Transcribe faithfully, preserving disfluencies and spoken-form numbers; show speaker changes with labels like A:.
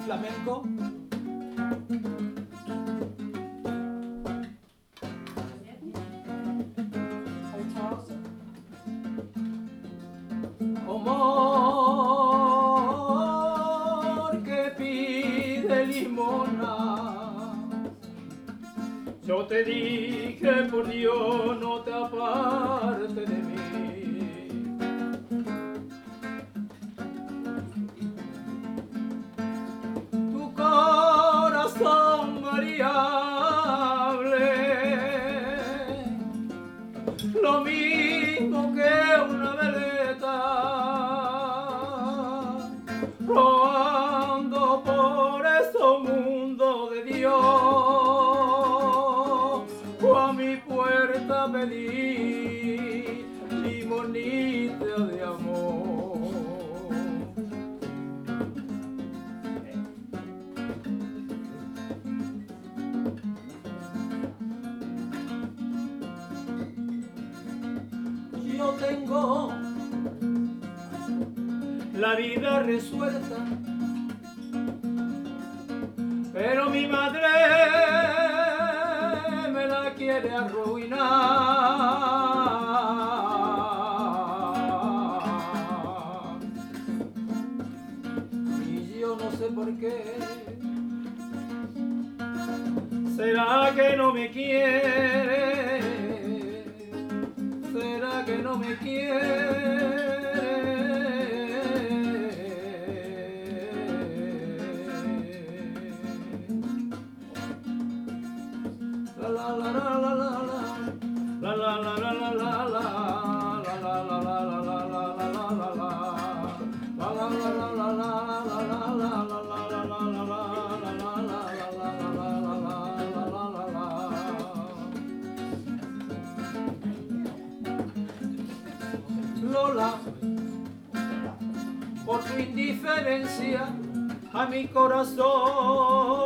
A: flamenco. Amor que pide limona, yo te dije por Dios no te apartes de mí. Tu corazón variable, lo mismo que una veleta, rodando por ese mundo de Dios, a mi puerta pedí limonita de amor. Yo tengo la vida resuelta, pero mi madre me la quiere arruinar. Y yo no sé por qué. ¿Será que no me quiere? ¿Será que no me quiere? La la la la la la la la la la la la la Lola, por tu indiferencia a mi corazón